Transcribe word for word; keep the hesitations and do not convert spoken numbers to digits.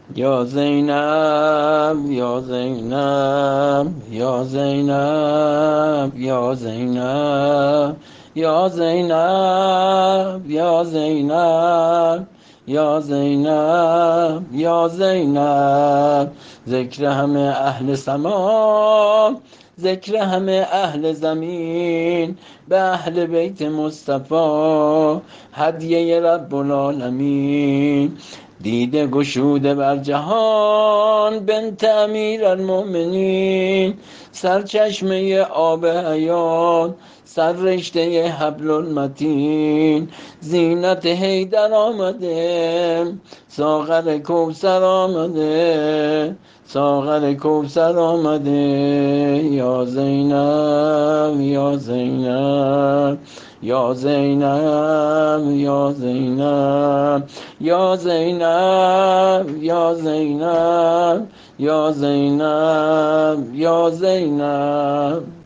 یا زینب یا زینب یا زینب یا زینب یا زینب یا زینب یا زینب یا زینب ذکر همه اهل سما، ذکر همه اهل زمین، به اهل بیت مصطفی هدیه رب العالمین. دیده گشوده بر جهان بنت امیر المؤمنین، سرچشمه آب حیات، سر رشته حبل المتین. زینت حیدر آمده، ساغر کوثر آمده، ساغر کوثر آمده. یا زینب یا زینب یا زینب یا زینب یا زینب یا زینب یا زینب یا زینب.